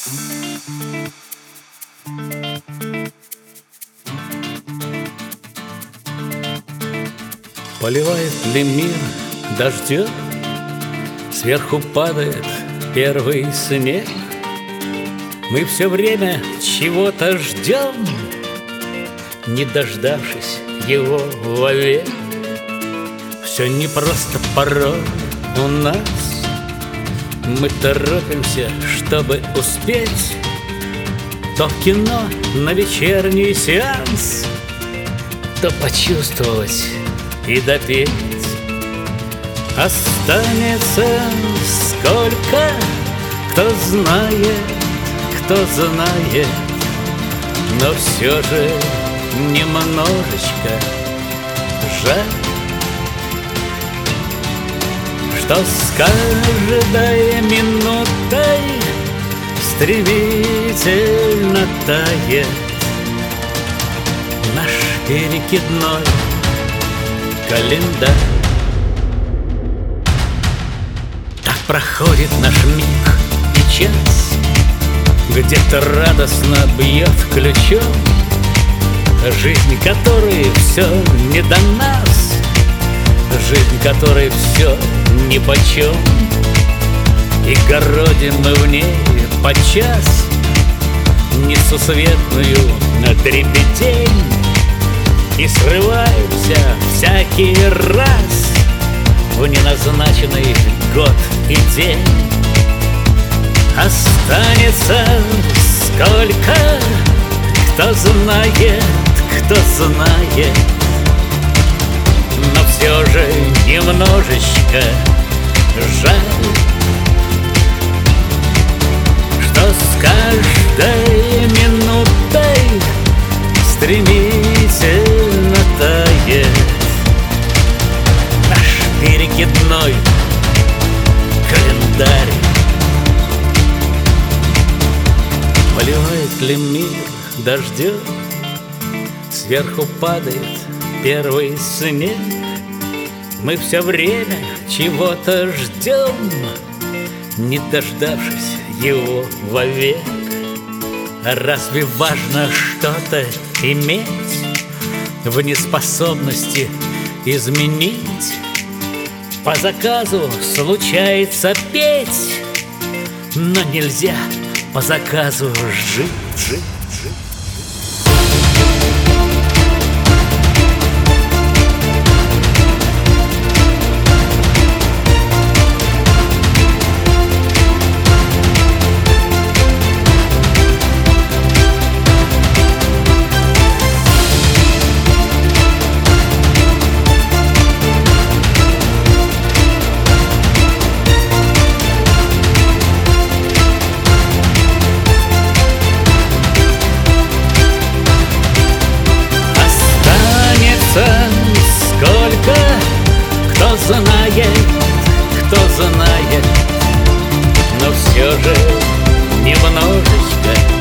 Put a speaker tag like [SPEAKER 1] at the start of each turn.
[SPEAKER 1] Поливает ли мир дождем? Сверху падает первый снег. Мы все время чего-то ждем, не дождавшись его вовек. Все непросто порой у нас. Мы торопимся, чтобы успеть то в кино на вечерний сеанс, то почувствовать и допеть. Останется сколько, кто знает, но все же немножечко жаль, что с каждой минутой стремительно тает наш перекидной календарь. Так проходит наш миг и час, где-то радостно бьет ключом жизнь, которой все не до нас, жизнь, которой все нипочем. И городим мы в ней подчас несусветную дребедень, и срываемся всякий раз в неназначенный год и день. Останется сколько, кто знает, но все же немножечко жаль, что с каждой минутой стремительно тает наш перекидной календарь. Поливает ли мир дождем? Сверху падает первый снег. Мы все время чего-то ждем, не дождавшись его вовек. Разве важно что-то иметь в неспособности изменить? По заказу случается петь, но нельзя по заказу жить. Сколько, кто знает, но все же немножечко